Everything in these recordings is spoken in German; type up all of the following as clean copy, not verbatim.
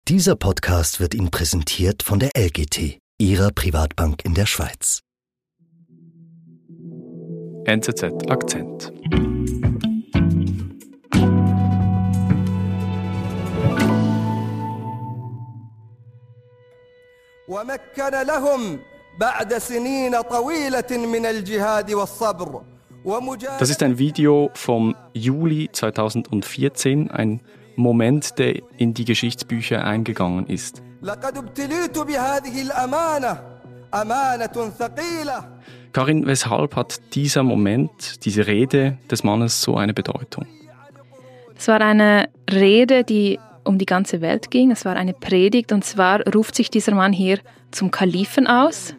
Dieser Podcast wird Ihnen präsentiert von der LGT, Ihrer Privatbank in der Schweiz. NZZ Akzent. ومكن لهم بعد سنين طويلة من الجهاد والصبر. Das ist ein Video vom Juli 2014, ein Moment, der in die Geschichtsbücher eingegangen ist. Karin, weshalb hat dieser Moment, diese Rede des Mannes so eine Bedeutung? Es war eine Rede, die um die ganze Welt ging. Es war eine Predigt, und zwar ruft sich dieser Mann hier zum Kalifen aus.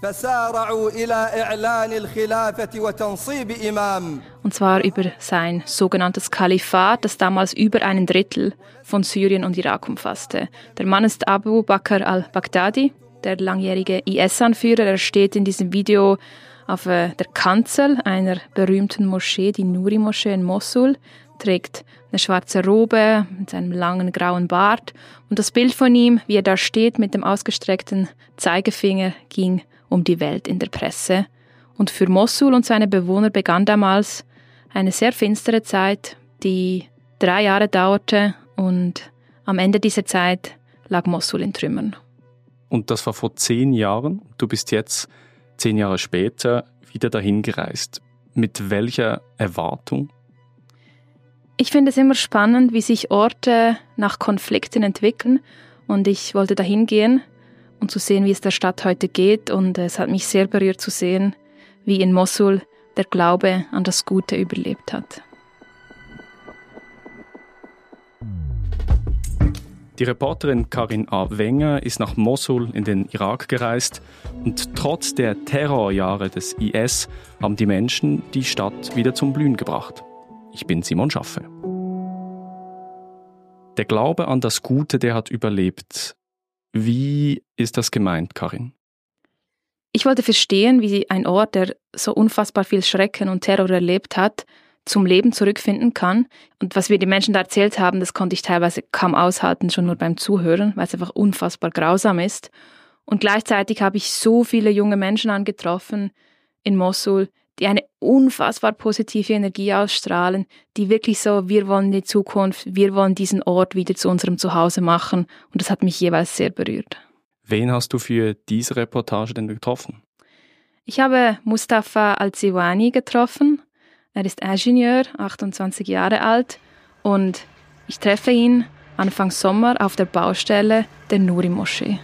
Und zwar über sein sogenanntes Kalifat, das damals über 1/3 von Syrien und Irak umfasste. Der Mann ist Abu Bakr al-Baghdadi, der langjährige IS-Anführer. Er steht in diesem Video auf der Kanzel einer berühmten Moschee, die Nuri-Moschee in Mosul, trägt eine schwarze Robe mit seinem langen grauen Bart. Und das Bild von ihm, wie er da steht mit dem ausgestreckten Zeigefinger, ging um die Welt in der Presse. Und für Mosul und seine Bewohner begann damals eine sehr finstere Zeit, die 3 Jahre dauerte, und am Ende dieser Zeit lag Mosul in Trümmern. Und das war vor 10 Jahren. Du bist jetzt 10 Jahre später wieder dahin gereist. Mit welcher Erwartung? Ich finde es immer spannend, wie sich Orte nach Konflikten entwickeln, und ich wollte dahin gehen und zu sehen, wie es der Stadt heute geht, und es hat mich sehr berührt zu sehen, wie in Mosul der Glaube an das Gute überlebt hat. Die Reporterin Karin A. Wenger ist nach Mosul in den Irak gereist, und trotz der Terrorjahre des IS haben die Menschen die Stadt wieder zum Blühen gebracht. Ich bin Simon Schaffe. Der Glaube an das Gute, der hat überlebt. Wie ist das gemeint, Karin? Ich wollte verstehen, wie ein Ort, der so unfassbar viel Schrecken und Terror erlebt hat, zum Leben zurückfinden kann. Und was wir die Menschen da erzählt haben, das konnte ich teilweise kaum aushalten, schon nur beim Zuhören, weil es einfach unfassbar grausam ist. Und gleichzeitig habe ich so viele junge Menschen angetroffen in Mosul, die eine unfassbar positive Energie ausstrahlen, die wirklich so, wir wollen die Zukunft, wir wollen diesen Ort wieder zu unserem Zuhause machen. Und das hat mich jeweils sehr berührt. Wen hast du für diese Reportage denn getroffen? Ich habe Mustafa Al-Ziwani getroffen. Er ist Ingenieur, 28 Jahre alt, und ich treffe ihn Anfang Sommer auf der Baustelle der Nuri-Moschee.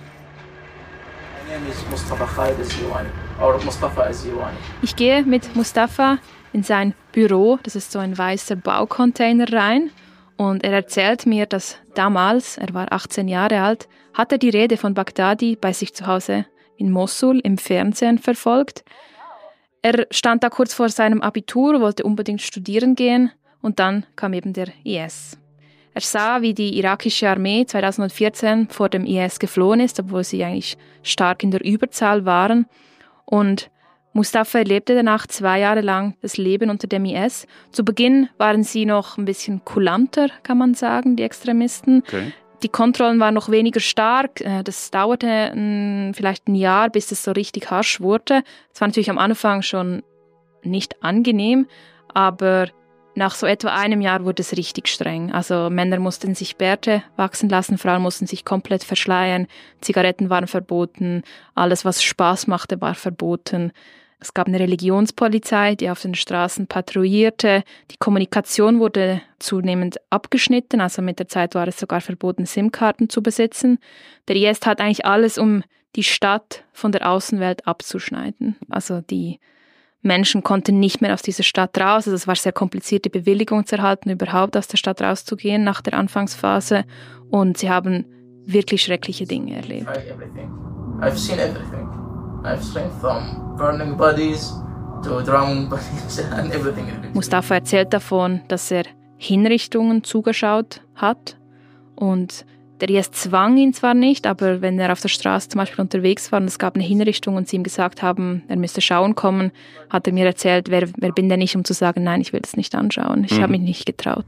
Ich gehe mit Mustafa in sein Büro, das ist so ein weißer Baucontainer, rein, und er erzählt mir, dass damals, er war 18 Jahre alt, hat er die Rede von Baghdadi bei sich zu Hause in Mosul im Fernsehen verfolgt. Er stand da kurz vor seinem Abitur, wollte unbedingt studieren gehen, und dann kam eben der IS. Er sah, wie die irakische Armee 2014 vor dem IS geflohen ist, obwohl sie eigentlich stark in der Überzahl waren. Und Mustafa erlebte danach 2 Jahre lang das Leben unter dem IS. Zu Beginn waren sie noch ein bisschen kulanter, kann man sagen, die Extremisten. Okay. Die Kontrollen waren noch weniger stark. Das dauerte vielleicht ein Jahr, bis es so richtig harsch wurde. Es war natürlich am Anfang schon nicht angenehm, aber nach so etwa einem Jahr wurde es richtig streng. Also Männer mussten sich Bärte wachsen lassen, Frauen mussten sich komplett verschleiern, Zigaretten waren verboten, alles, was Spaß machte, war verboten. Es gab eine Religionspolizei, die auf den Straßen patrouillierte. Die Kommunikation wurde zunehmend abgeschnitten, also mit der Zeit war es sogar verboten, SIM-Karten zu besitzen. Der IS tat eigentlich alles, um die Stadt von der Außenwelt abzuschneiden. Also die Menschen konnten nicht mehr aus dieser Stadt raus. Also es war sehr kompliziert, die Bewilligung zu erhalten, überhaupt aus der Stadt rauszugehen nach der Anfangsphase. Und sie haben wirklich schreckliche Dinge erlebt. I've seen everything. I've seen from burning bodies to drowning bodies and everything. Mustafa erzählt davon, dass er Hinrichtungen zugeschaut hat, und der IS zwang ihn zwar nicht, aber wenn er auf der Straße zum Beispiel unterwegs war und es gab eine Hinrichtung und sie ihm gesagt haben, er müsste schauen kommen, hat er mir erzählt, wer bin denn ich, um zu sagen, nein, ich will das nicht anschauen. Ich habe mich nicht getraut.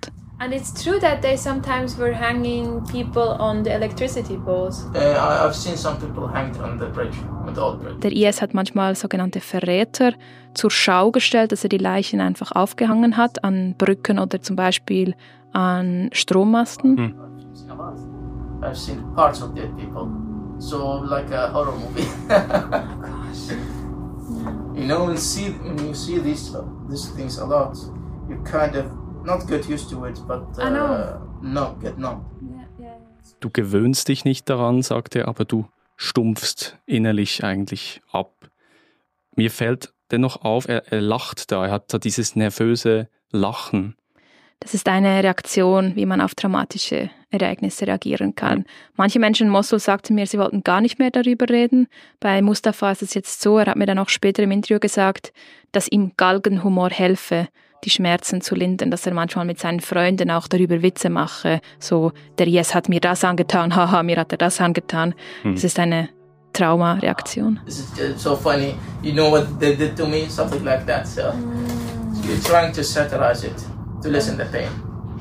And it's true that they sometimes were hanging people on the electricity poles. I've seen some people hanged on the bridge, on the old bridge. Der IS hat manchmal sogenannte Verräter zur Schau gestellt, dass er die Leichen einfach aufgehangen hat an Brücken oder zum Beispiel an Strommasten. I've seen parts of dead people, so like a horror movie. Oh gosh. You know, when you see these things a lot, you kind of not get used to it, but get numb. Du gewöhnst dich nicht daran, sagt er, aber du stumpfst innerlich eigentlich ab. Mir fällt dennoch auf, er lacht da, er hat da dieses nervöse Lachen. Das ist eine Reaktion, wie man auf traumatische Ereignisse reagieren kann. Manche Menschen in Mosul sagten mir, sie wollten gar nicht mehr darüber reden. Bei Mustafa ist es jetzt so, er hat mir dann auch später im Interview gesagt, dass ihm Galgenhumor helfe, die Schmerzen zu lindern, dass er manchmal mit seinen Freunden auch darüber Witze mache. So, der IS hat mir das angetan, haha, mir hat er das angetan. Das ist eine Traumareaktion. This is so funny. You know what they did to me? Something like that. So you're trying to satirize it, to lessen the pain.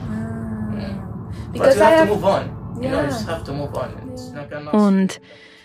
But you have to move on. You know, you just have to move on. It's not gonna... Und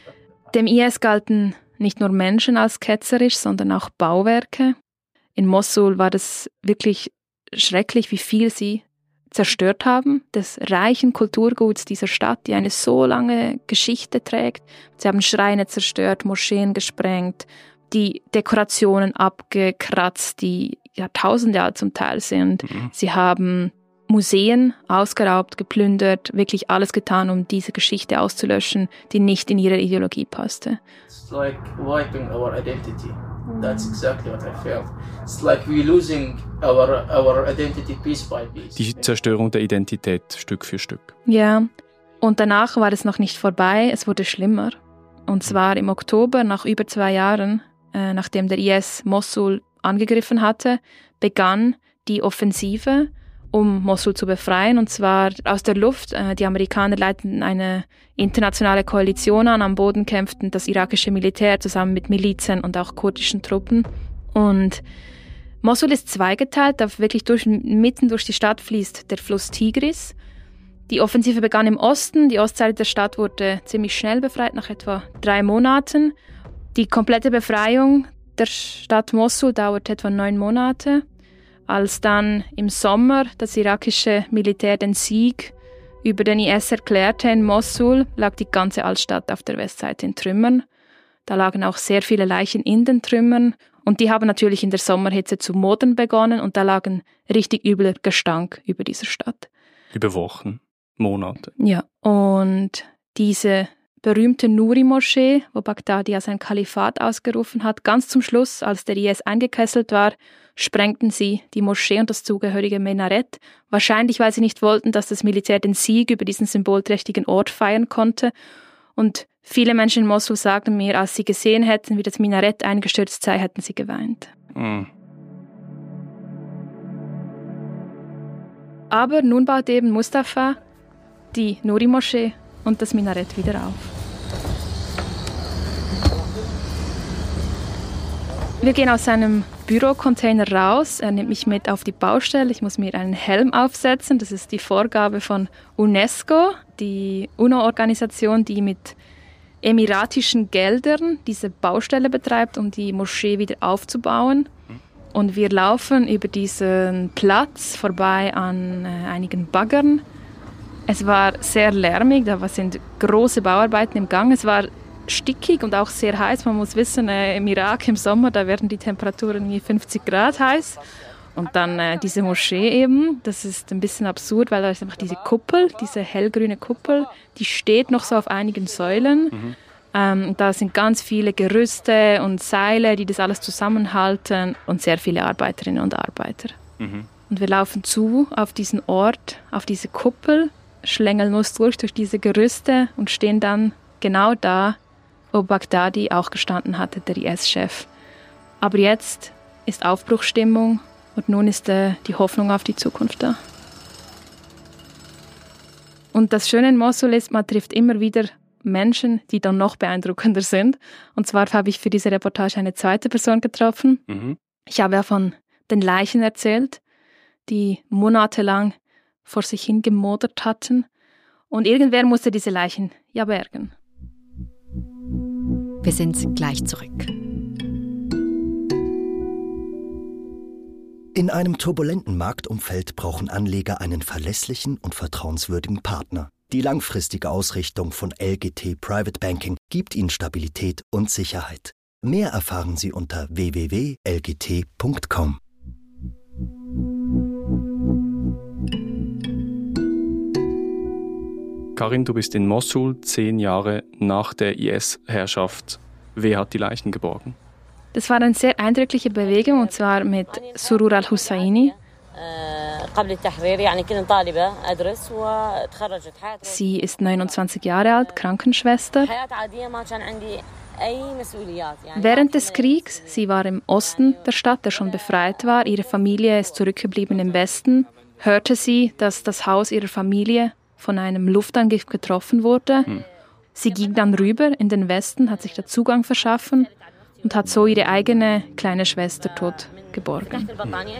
dem IS galten nicht nur Menschen als ketzerisch, sondern auch Bauwerke. In Mosul war das wirklich schrecklich, wie viel sie zerstört haben, des reichen Kulturguts dieser Stadt, die eine so lange Geschichte trägt. Sie haben Schreine zerstört, Moscheen gesprengt, die Dekorationen abgekratzt, die Jahrtausende alt zum Teil sind. Sie haben Museen ausgeraubt, geplündert, wirklich alles getan, um diese Geschichte auszulöschen, die nicht in ihre Ideologie passte. It's like wiping our identity. That's exactly what I felt. It's like we're losing our identity piece by piece. Die Zerstörung der Identität Stück für Stück. Ja, und danach war es noch nicht vorbei, es wurde schlimmer. Und zwar im Oktober, nach über 2 Jahren, nachdem der IS Mosul angegriffen hatte, begann die Offensive, um Mosul zu befreien, und zwar aus der Luft. Die Amerikaner leiteten eine internationale Koalition an, am Boden kämpften das irakische Militär zusammen mit Milizen und auch kurdischen Truppen. Und Mosul ist zweigeteilt, wirklich mitten durch die Stadt fließt der Fluss Tigris. Die Offensive begann im Osten, die Ostseite der Stadt wurde ziemlich schnell befreit, nach etwa 3 Monaten. Die komplette Befreiung der Stadt Mosul dauerte etwa 9 Monate. Als dann im Sommer das irakische Militär den Sieg über den IS erklärte in Mosul, lag die ganze Altstadt auf der Westseite in Trümmern. Da lagen auch sehr viele Leichen in den Trümmern und die haben natürlich in der Sommerhitze zu modern begonnen und da lag ein richtig übler Gestank über dieser Stadt. Über Wochen, Monate. Ja, und diese berühmte Nuri-Moschee, wo Baghdadi ja sein Kalifat ausgerufen hat, ganz zum Schluss, als der IS eingekesselt war, sprengten sie die Moschee und das zugehörige Minarett, wahrscheinlich weil sie nicht wollten, dass das Militär den Sieg über diesen symbolträchtigen Ort feiern konnte. Und viele Menschen in Mosul sagten mir, als sie gesehen hätten, wie das Minarett eingestürzt sei, hätten sie geweint. Aber nun baut eben Mustafa die Nuri-Moschee und das Minarett wieder auf. Wir gehen aus seinem Bürocontainer raus. Er nimmt mich mit auf die Baustelle. Ich muss mir einen Helm aufsetzen. Das ist die Vorgabe von UNESCO, die UNO-Organisation, die mit emiratischen Geldern diese Baustelle betreibt, um die Moschee wieder aufzubauen. Und wir laufen über diesen Platz vorbei an einigen Baggern. Es war sehr lärmig, da sind große Bauarbeiten im Gang. Es war stickig und auch sehr heiß. Man muss wissen, im Irak im Sommer, da werden die Temperaturen wie 50 Grad heiß. Und dann diese Moschee eben, das ist ein bisschen absurd, weil da ist einfach diese Kuppel, diese hellgrüne Kuppel, die steht noch so auf einigen Säulen. Da sind ganz viele Gerüste und Seile, die das alles zusammenhalten und sehr viele Arbeiterinnen und Arbeiter. Und wir laufen zu auf diesen Ort, auf diese Kuppel, schlängeln uns durch diese Gerüste und stehen dann genau da, wo Baghdadi auch gestanden hatte, der IS-Chef. Aber jetzt ist Aufbruchsstimmung und nun ist die Hoffnung auf die Zukunft da. Und das Schöne in Mosul ist, man trifft immer wieder Menschen, die dann noch beeindruckender sind. Und zwar habe ich für diese Reportage eine zweite Person getroffen. Ich habe ja von den Leichen erzählt, die monatelang vor sich hin gemodert hatten. Und irgendwer musste diese Leichen ja bergen. Wir sind gleich zurück. In einem turbulenten Marktumfeld brauchen Anleger einen verlässlichen und vertrauenswürdigen Partner. Die langfristige Ausrichtung von LGT Private Banking gibt Ihnen Stabilität und Sicherheit. Mehr erfahren Sie unter www.lgt.com. Karin, du bist in Mossul 10 Jahre nach der IS-Herrschaft. Wer hat die Leichen geborgen? Das war eine sehr eindrückliche Bewegung, und zwar mit Surur al-Husseini. Sie ist 29 Jahre alt, Krankenschwester. Während des Kriegs, sie war im Osten der Stadt, der schon befreit war, ihre Familie ist zurückgeblieben im Westen, hörte sie, dass das Haus ihrer Familie von einem Luftangriff getroffen wurde. Sie ging dann rüber in den Westen, hat sich da Zugang verschaffen und hat so ihre eigene kleine Schwester tot geborgen.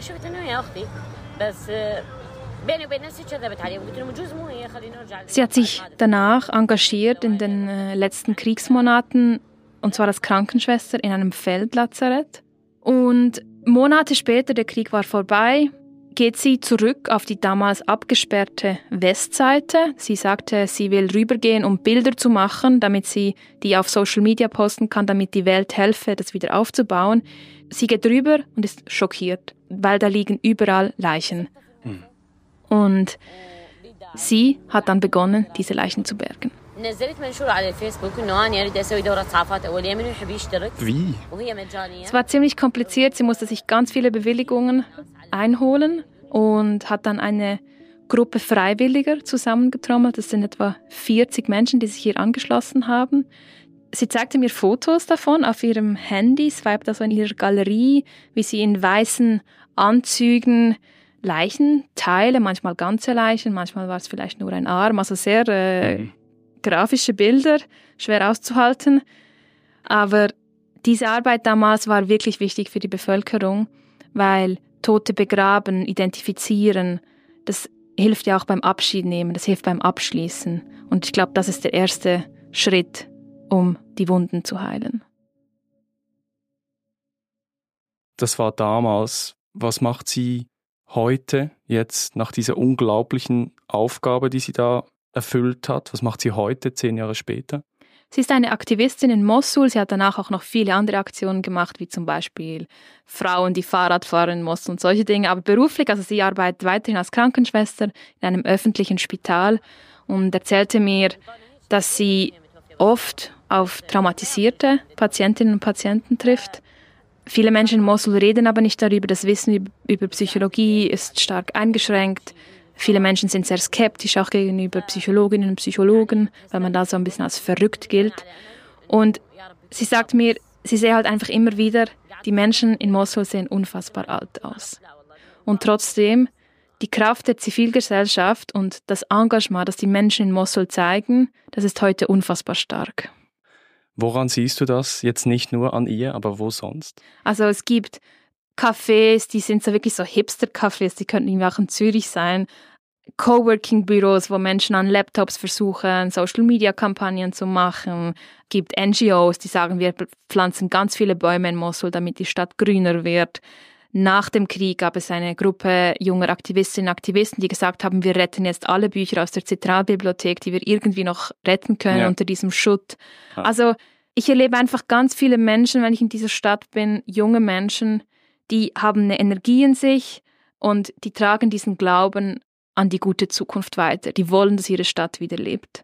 Sie hat sich danach engagiert in den letzten Kriegsmonaten, und zwar als Krankenschwester in einem Feldlazarett. Und Monate später, der Krieg war vorbei, geht sie zurück auf die damals abgesperrte Westseite. Sie sagte, sie will rübergehen, um Bilder zu machen, damit sie die auf Social Media posten kann, damit die Welt helfe, das wieder aufzubauen. Sie geht rüber und ist schockiert, weil da liegen überall Leichen. Und sie hat dann begonnen, diese Leichen zu bergen. Wie? Es war ziemlich kompliziert. Sie musste sich ganz viele Bewilligungen einholen und hat dann eine Gruppe Freiwilliger zusammengetrommelt. Das sind etwa 40 Menschen, die sich hier angeschlossen haben. Sie zeigte mir Fotos davon auf ihrem Handy, swiped also in ihrer Galerie, wie sie in weißen Anzügen Leichenteile, manchmal ganze Leichen, manchmal war es vielleicht nur ein Arm, also sehr grafische Bilder, schwer auszuhalten. Aber diese Arbeit damals war wirklich wichtig für die Bevölkerung, weil Tote begraben, identifizieren, das hilft ja auch beim Abschied nehmen, das hilft beim Abschließen. Und ich glaube, das ist der erste Schritt, um die Wunden zu heilen. Das war damals. Was macht sie heute, jetzt nach dieser unglaublichen Aufgabe, die sie da erfüllt hat? Was macht sie heute, 10 Jahre später? Sie ist eine Aktivistin in Mossul. Sie hat danach auch noch viele andere Aktionen gemacht, wie zum Beispiel Frauen, die Fahrrad fahren in Mossul und solche Dinge. Aber beruflich, also sie arbeitet weiterhin als Krankenschwester in einem öffentlichen Spital und erzählte mir, dass sie oft auf traumatisierte Patientinnen und Patienten trifft. Viele Menschen in Mossul reden aber nicht darüber. Das Wissen über Psychologie ist stark eingeschränkt. Viele Menschen sind sehr skeptisch auch gegenüber Psychologinnen und Psychologen, weil man da so ein bisschen als verrückt gilt. Und sie sagt mir, sie sehe halt einfach immer wieder, die Menschen in Mossul sehen unfassbar alt aus. Und trotzdem, die Kraft der Zivilgesellschaft und das Engagement, das die Menschen in Mossul zeigen, das ist heute unfassbar stark. Woran siehst du das? Jetzt nicht nur an ihr, aber wo sonst? Also es gibt Cafés, die sind so wirklich so Hipster-Cafés, die könnten irgendwie auch in Zürich sein. Coworking-Büros, wo Menschen an Laptops versuchen, Social-Media-Kampagnen zu machen. Es gibt NGOs, die sagen, wir pflanzen ganz viele Bäume in Mossul, damit die Stadt grüner wird. Nach dem Krieg gab es eine Gruppe junger Aktivistinnen und Aktivisten, die gesagt haben, wir retten jetzt alle Bücher aus der Zentralbibliothek, die wir irgendwie noch retten können unter diesem Schutt. Ja. Also ich erlebe einfach ganz viele Menschen, wenn ich in dieser Stadt bin, junge Menschen, die haben eine Energie in sich und die tragen diesen Glauben an die gute Zukunft weiter. Die wollen, dass ihre Stadt wieder lebt.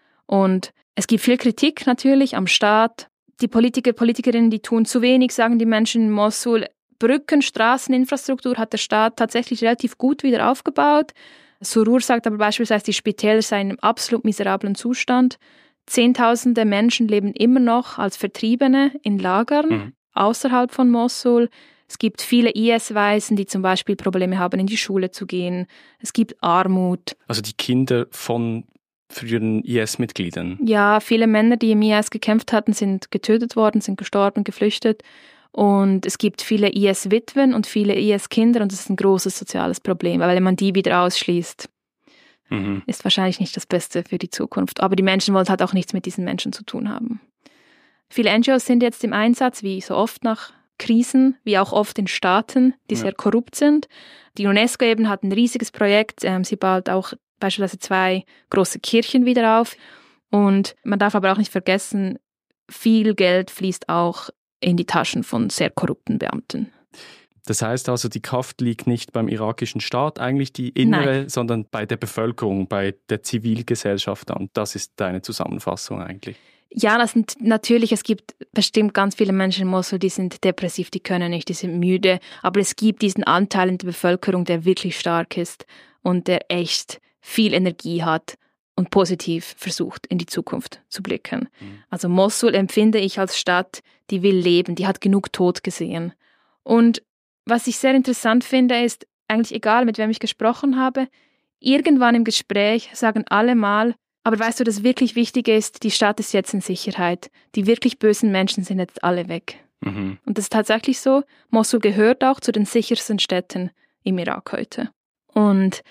Und es gibt viel Kritik natürlich am Staat. Die Politiker, Politikerinnen, die tun zu wenig, sagen die Menschen in Mossul. Brücken, Straßeninfrastruktur hat der Staat tatsächlich relativ gut wieder aufgebaut. Surur sagt aber beispielsweise, die Spitäler seien im absolut miserablen Zustand. Zehntausende Menschen leben immer noch als Vertriebene in Lagern außerhalb von Mossul. Es gibt viele IS-Waisen, die zum Beispiel Probleme haben, in die Schule zu gehen. Es gibt Armut. Also die Kinder von früheren IS-Mitgliedern? Ja, viele Männer, die im IS gekämpft hatten, sind getötet worden, sind gestorben, geflüchtet. Und es gibt viele IS-Witwen und viele IS-Kinder und das ist ein großes soziales Problem, weil man die wieder ausschließt. ist wahrscheinlich nicht das Beste für die Zukunft. Aber die Menschen wollen halt auch nichts mit diesen Menschen zu tun haben. Viele NGOs sind jetzt im Einsatz, wie so oft nach Krisen, wie auch oft in Staaten, die sehr korrupt sind. Die UNESCO eben hat ein riesiges Projekt. Sie baut auch beispielsweise 2 große Kirchen wieder auf. Und man darf aber auch nicht vergessen, viel Geld fließt auch in die Taschen von sehr korrupten Beamten. Das heißt also, die Kraft liegt nicht beim irakischen Staat, eigentlich die innere, sondern bei der Bevölkerung, bei der Zivilgesellschaft. Und das ist deine Zusammenfassung eigentlich. Ja, natürlich, es gibt bestimmt ganz viele Menschen in Mosul, die sind depressiv, die können nicht, die sind müde. Aber es gibt diesen Anteil in der Bevölkerung, der wirklich stark ist und der echt viel Energie hat und positiv versucht, in die Zukunft zu blicken. Also Mosul empfinde ich als Stadt, die will leben, die hat genug Tod gesehen. Und was ich sehr interessant finde, ist, eigentlich egal, mit wem ich gesprochen habe, irgendwann im Gespräch sagen alle mal, aber weißt du, das wirklich Wichtige ist, die Stadt ist jetzt in Sicherheit. Die wirklich bösen Menschen sind jetzt alle weg. Und das ist tatsächlich so. Mosul gehört auch zu den sichersten Städten im Irak heute. Und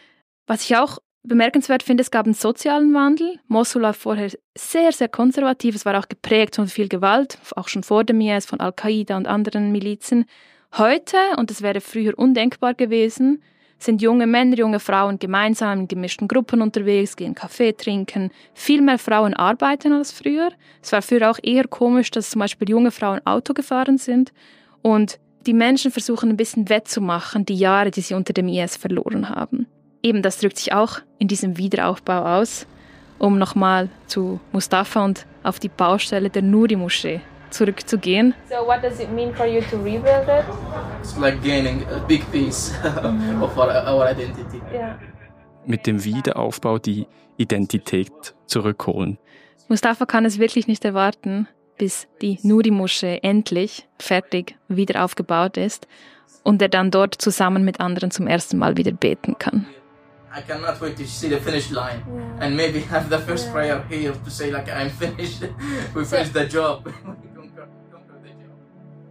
was ich auch bemerkenswert finde, es gab einen sozialen Wandel. Mosul war vorher sehr, sehr konservativ. Es war auch geprägt von viel Gewalt, auch schon vor dem IS, von Al-Qaida und anderen Milizen. Heute, und das wäre früher undenkbar gewesen, sind junge Männer, junge Frauen gemeinsam in gemischten Gruppen unterwegs, gehen Kaffee trinken. Viel mehr Frauen arbeiten als früher. Es war früher auch eher komisch, dass zum Beispiel junge Frauen Auto gefahren sind. Und die Menschen versuchen ein bisschen wettzumachen, die Jahre, die sie unter dem IS verloren haben. Eben, das drückt sich auch in diesem Wiederaufbau aus, um nochmal zu Mustafa und auf die Baustelle der Nouri-Moschee zurückzugehen. So what does it mean for you to rebuild it? It's like gaining a big piece of our identity. Yeah. Mit dem Wiederaufbau die Identität zurückholen. Mustafa kann es wirklich nicht erwarten, bis die Nouri-Moschee endlich fertig wieder aufgebaut ist und er dann dort zusammen mit anderen zum ersten Mal wieder beten kann. I cannot wait to see the finish line and maybe have the first prayer here to say like I'm finished. We finished the job. Conquer the job.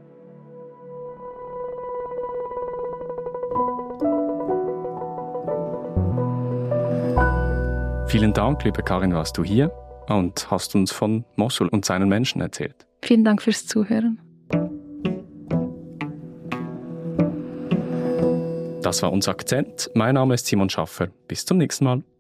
Vielen Dank, liebe Karin, warst du hier und hast uns von Mosul und seinen Menschen erzählt. Vielen Dank fürs Zuhören. Das war unser Akzent. Mein Name ist Simon Schaffer. Bis zum nächsten Mal.